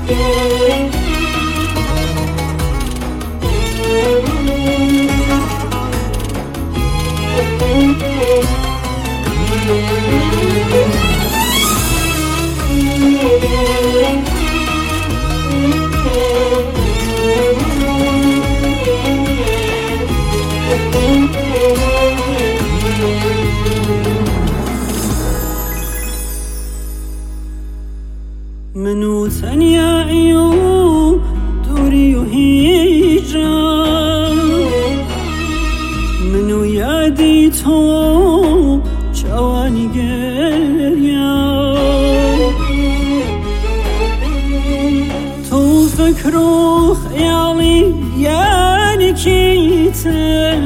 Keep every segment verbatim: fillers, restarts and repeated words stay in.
منو تنیایی و دوری و هیجان، منو یادی تو جوانی گریان، تو فکر و خیالی یعنی کیته،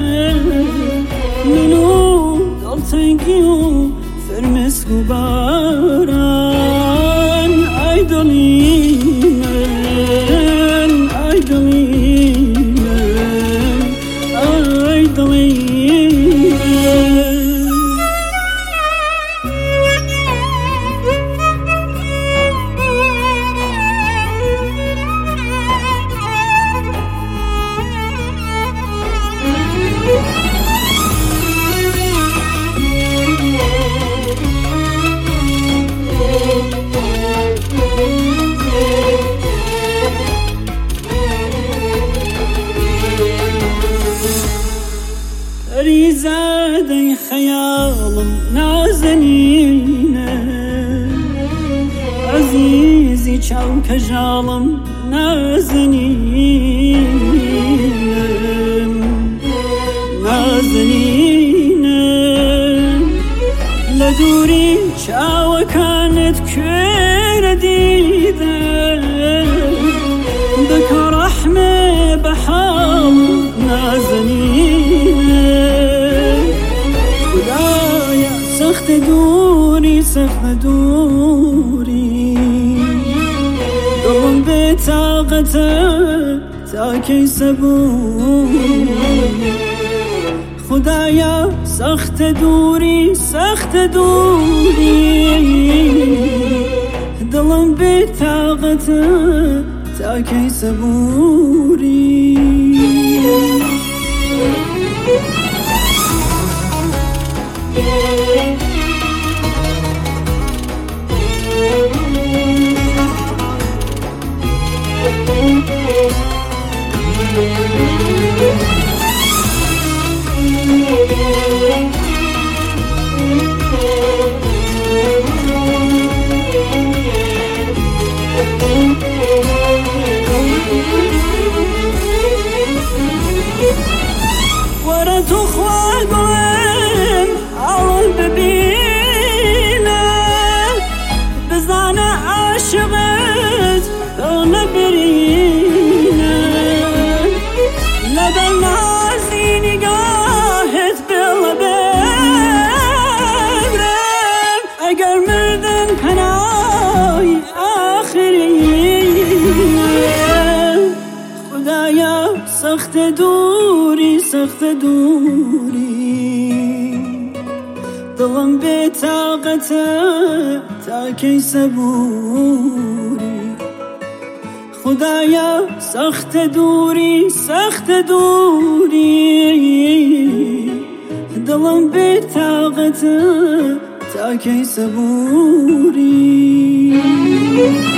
منو دلتنگی و فرمسک و باران، ای دلی من، ای دلی من، ای دلی زادي خيال نازنينه، عزيزي چاوك جالم نازنينه، نازنينه لدوري چاو كانت كرديده، بك رحمة بحال نازنينه، سخت دوری سخت دوری، دلم به طاقت تا کی صبوری، خدایا سخت دوری سخت دوری، دلم به طاقت تا کی صبوری. ورا تو خواهدم عوض ببینه، بزانه عاشقت دل نبرینه، لبن نازی نگاهت بل ببرم، اگر مردن پنای آخرینه، خدایا سخت دوری سخت دوری، دلم به طاقت تا کی صبوری، خدایا سخت دوری سخت دوری، دلم به طاقت تا کی صبوری.